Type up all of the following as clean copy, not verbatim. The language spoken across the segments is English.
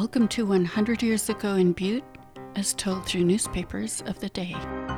Welcome to 100 Years Ago in Butte, as told through newspapers of the day.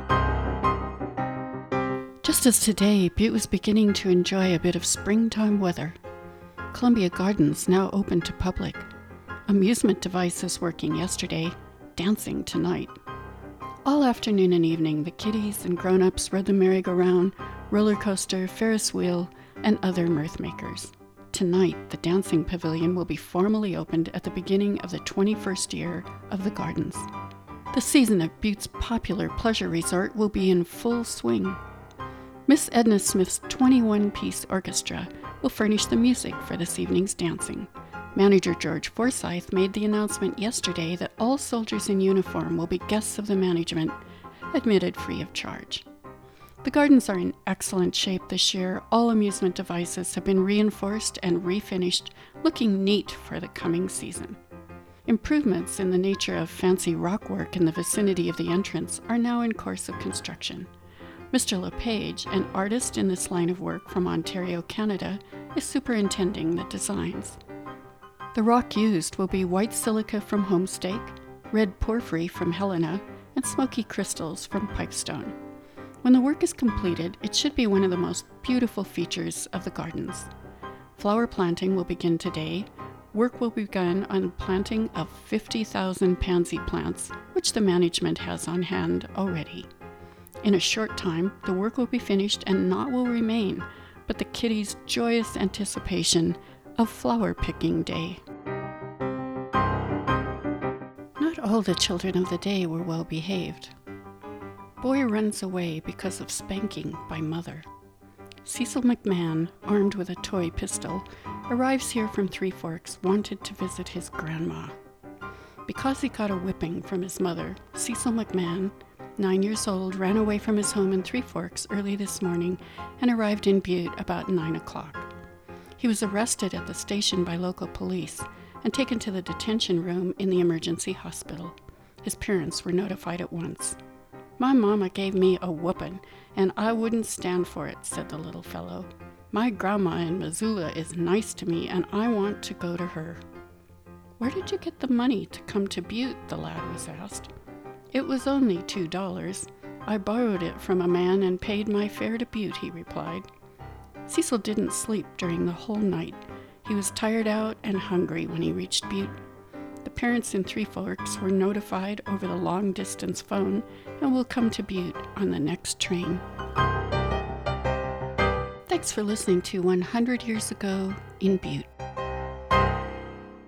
Just as today, Butte was beginning to enjoy a bit of springtime weather. Columbia Gardens now open to public. Amusement devices working yesterday, dancing tonight. All afternoon and evening, the kiddies and grown-ups rode the merry-go-round, roller coaster, Ferris wheel, and other mirth makers. Tonight, the dancing pavilion will be formally opened at the beginning of the 21st year of the Gardens. The season of Butte's popular pleasure resort will be in full swing. Miss Edna Smith's 21-piece orchestra will furnish the music for this evening's dancing. Manager George Forsyth made the announcement yesterday that all soldiers in uniform will be guests of the management, admitted free of charge. The Gardens are in excellent shape this year. All amusement devices have been reinforced and refinished, looking neat for the coming season. Improvements in the nature of fancy rock work in the vicinity of the entrance are now in course of construction. Mr. LePage, an artist in this line of work from Ontario, Canada, is superintending the designs. The rock used will be white silica from Homestake, red porphyry from Helena, and smoky crystals from Pipestone. When the work is completed, it should be one of the most beautiful features of the Gardens. Flower planting will begin today. Work will be begun on planting of 50,000 pansy plants, which the management has on hand already. In a short time, the work will be finished and naught will remain but the kiddies' joyous anticipation of flower picking day. Not all the children of the day were well behaved. Boy runs away because of spanking by mother. Cecil McMahon, armed with a toy pistol, arrives here from Three Forks, wanted to visit his grandma. Because he got a whipping from his mother, Cecil McMahon, 9 years old, ran away from his home in Three Forks early this morning and arrived in Butte about 9 o'clock. He was arrested at the station by local police and taken to the detention room in the emergency hospital. His parents were notified at once. "My mama gave me a whoopin', and I wouldn't stand for it," said the little fellow. "My grandma in Missoula is nice to me, and I want to go to her." "Where did you get the money to come to Butte?" the lad was asked. "It was only $2. I borrowed it from a man and paid my fare to Butte," he replied. Cecil didn't sleep during the whole night. He was tired out and hungry when he reached Butte. The parents in Three Forks were notified over the long-distance phone and will come to Butte on the next train. Thanks for listening to 100 Years Ago in Butte.